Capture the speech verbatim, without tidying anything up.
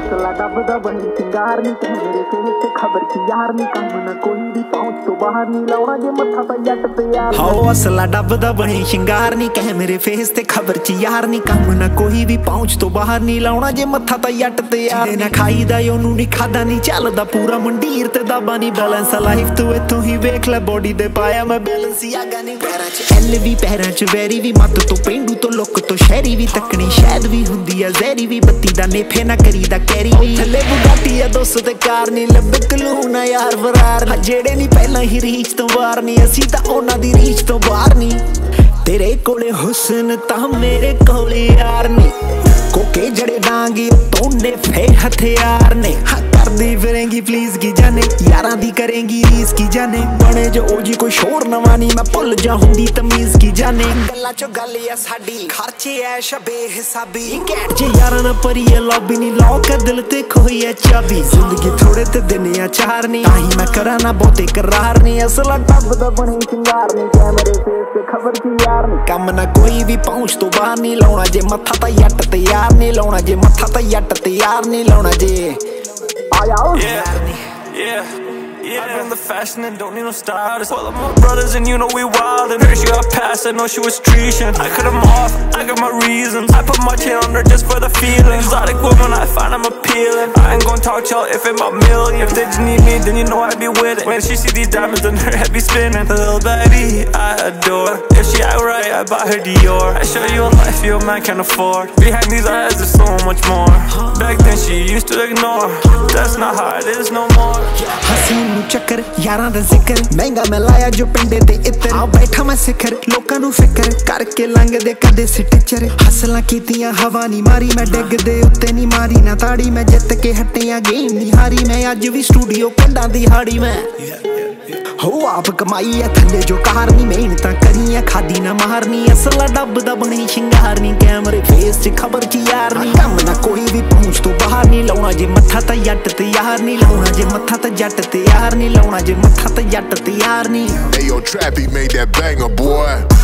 ਹੌਸਲਾ ਦੱਬਦਾ ਬਣੀ ਸਿੰਗਾਰ ਨੀ ਕੈਮਰੇ ਫੇਸ ਤੇ ਖਬਰ ਕੀ ਯਾਰ ਨੀ ਕੰਮ ਨਾ ਕੋਈ ਵੀ ਪਹੁੰਚ ਤੋਂ ਬਾਹਰ ਨੀ ਲਾਉਣਾ ਜੇ ਮੱਥਾ ਤਾਂ ਜੱਟ ਤੇ ਯਾਰ ਹਾਓ ਹੌਸਲਾ ਦੱਬਦਾ ਬਣੀ ਸਿੰਗਾਰ ਨੀ ਕੈਮਰੇ ਫੇਸ ਤੇ ਖਬਰ ਚ ਯਾਰ ਨੀ ਕੰਮ ਨਾ ਕੋਈ ਵੀ ਪਹੁੰਚ ਤੋਂ ਬਾਹਰ ਨੀ ਲਾਉਣਾ ਜੇ ਮੱਥਾ ਤਾਂ ਜੱਟ ਤੇ ਯਾਰ ਨਾ ਖਾਈਦਾ ਉਹਨੂੰ ਨੀ ਖਾਦਾ ਨੀ ਚੱਲਦਾ ਪੂਰਾ ਮੰਡੀਰ ਤੇ ਦਾਬਾ ਨੀ ਬੈਲੈਂਸ ਲਾਈਫ ਤੂੰ ਇੱਥੋਂ ਹੀ ਵੇਖ ਲੈ ਬੋਡੀ ਦੇ ਪਾਇਆ ਮੈਂ ਬੈਲੈਂਸ ਯਾਗਾ ਨੀ ਪੈਰਾਂ ਚ ਐਲ ਵੀ ਪੈਰਾਂ ਚ ਵੈਰੀ ਵੀ ਮੱਤ ਤੋਂ ਪਿੰਡੂ ਤੋਂ ਲੁੱਕ ਤੋਂ ਸ਼ਹਿਰੀ ਵੀ ਤੱਕਣੀ ਸ਼ਾਇਦ ਵੀ ਹੁੰਦੀ ਆ ਜ਼ਹਿਰੀ ਵੀ ਬੱਤੀ ਦਾ ਨੇਫੇ ਨਾ ਕਰੀਦਾ ਕੈਰੀ ਵੀ ਥੱਲੇ ਬੁਗਾਟੀ ਆ ਦੋ ਸੌ ਤੇ ਕਾਰ ਨੀ ਲੱਭ ਕਲੂ ਨਾ ਯਾਰ ਫਰਾਰ ਜਿਹੜੇ ਨੀ ਪਹਿਲਾਂ ਹੀ ਰੀਚ ਤੋਂ ਬਾਹਰ ਨੀ ਅਸੀਂ ਤਾਂ ਉਹਨਾਂ ਦੀ ਰੀਚ ਤੋਂ ਬਾਹਰ ਨੀ ਤੇਰੇ ਕੋਲੇ ਹੁਸਨ ਤਾਂ ਮੇਰੇ ਕੋਲੇ ਯਾਰ ਨੀ ਕੋਕੇ ਜੜੇ ਡਾਂਗੀ ਤੋਨੇ ਫੇ ਹਥਿਆਰ ਨੇ ਕਰਦੀ ਫਿਰੇਂਗੀ ਪਲੀਜ਼ ਕੀ ਜਾਣੇ ਯਾਰਾਂ ਦੀ ਕਰੇਂਗੀ ਰੀਸ ਕੀ ਜਾਣੇ ਬਣੇ ਜੋ ਉਹ ਜੀ ਕੋਈ ਸ਼ੋਰ ਨਵਾਂ ਨੀ ਮੈਂ ਭੁੱਲ ਜਾ ਹੁੰਦੀ ਤਮੀਜ਼ ਕੀ ਜਾਣੇ ਗੱਲਾਂ ਚੋਂ ਗੱਲ ਆ ਸਾਡੀ ਖਰਚੇ ਐਸ਼ ਬੇਹਿਸਾਬੀ ਘੈਂਟ ਜੇ ਯਾਰਾਂ ਨਾਲ ਭਰੀ ਐ ਲੌਬੀ ਨੀ ਲੌਕ ਦਿਲ ਤੇ ਖੋਈ ਐ ਚਾਬੀ ਜ਼ਿੰਦਗੀ ਥੋੜੇ ਤੇ ਦਿਨ ਆ ਚਾਰ ਨੀ ਤਾਂ ਹੀ ਮੈਂ ਕਰਾਂ ਨਾ ਬਹੁਤੇ ਕਰਾਰ ਨੀ ਅਸਲਾ ਟੱਬ ਦਾ ਬਣੇ ਸਿੰਗਾਰ ਨੀ ਕੈਮਰੇ ਫੇਸ ਤੇ ਖਬਰ ਕੀ ਯਾਰ ਨੀ ਕੰਮ ਨਾ ਕੋਈ ਵੀ ਪਹੁੰਚ ਤੋਂ ਬਾਹਰ ਨੀ ਲਾਉਣਾ ਜੇ ਮੱਥਾ ਤਾਂ ਜੱਟ ਤੇ ਯਾਰ ਨੀ ਲਾਉਣਾ ਜੇ ਮੱਥਾ ਤਾਂ ਜੱਟ ਤੇ ਯਾਰ ਨੀ ਲਾਉਣਾ ਜੇ Yeah, yeah, yeah. I bring the fashion and don't need no stylist. All of my brothers and you know we wildin'. Heard she got past, I know she was treason. I cut them off, I got my reasons. I put my chin on her just for the feeling. Exotic woman, I find I'm appealing. I ain't gon' talk y'all if it my million. If they just need me, then you know I be with it. When she see these diamonds, then her head be spinning. The little baby I adore. If she act right, I buy her Dior. I show you a life your man can't afford. Behind these eyes, there's so much more. Back then she used to ignore. That's not how it is no more. ਹਸੀਨ ਨੂੰ ਚੱਕਰ ਯਾਰਾਂ ਦਾ ਜ਼ਿਕਰ ਮਹਿੰਗਾ ਮੈਂ ਲਾਇਆ ਜੋ ਪਿੰਡੇ ਤੇ ਇੱਤਰ ਆ ਬੈਠਾ ਮੈਂ ਸਿਖਰ ਲੋਕਾਂ ਨੂੰ ਫਿਕਰ ਕਰਕੇ ਲੰਘਦੇ ਕਦੇ ਸਿੱਟਚਰ ਹਸਲਾਂ ਕੀਤੀਆਂ ਹਵਾ ਨੀ ਮਾਰੀ ਮੈਂ ਡਿੱਗਦੇ ਉੱਤੇ ਨੀ ਮਾਰੀ ਨਾ ਤਾੜੀ ਮੈਂ ਜਿੱਤ ਕੇ ਹਟਿਆ ਗੇਮ ਨੀ ਹਾਰੀ ਮੈਂ ਅੱਜ ਵੀ ਸਟੂਡੀਓ ਕੰਡਾਂ ਦੀ ਹਾੜੀ ਮੈਂ ਹੋ ਆਪ ਕਮਾਈ ਆ ਥੱਲੇ ਜੋ ਕਾਰ ਨੀ ਮਿਹਨਤਾਂ ਕਰੀਆਂ ਖਾਦੀ ਨਾ ਮਾਰਨੀ ਅਸਲਾ ਡੱਬ ਦਾ ਬਣੀ ਸ਼ਿੰਗਾਰ ਨੀ ਕੈਮਰੇ ਫੇਸ ਚ ਖਬਰ ਚ ਯਾਰ ਨੀ ਕੰਮ ਨਾ ਕੋਈ ਵੀ ਪਹੁੰਚ ਤੋਂ ਬਾਹਰ ਨੀ ਲਾਉਣਾ ਜੇ ਮੱਥਾ ਤਾਂ ਜੱਟ ਤੇ ਯਾਰ ਨੀ ਲਾਉਣਾ ਜੇ ਮੱਥਾ ਤਾਂ ਜੱਟ ਤੇ ਯਾਰ ਨੀ ਲਾਉਣਾ ਜੇ ਮੱਥਾ ਤਾਂ ਜੱਟ ਤੇ ਯਾਰ ਨੀ Hey yo Trappy made that banger boy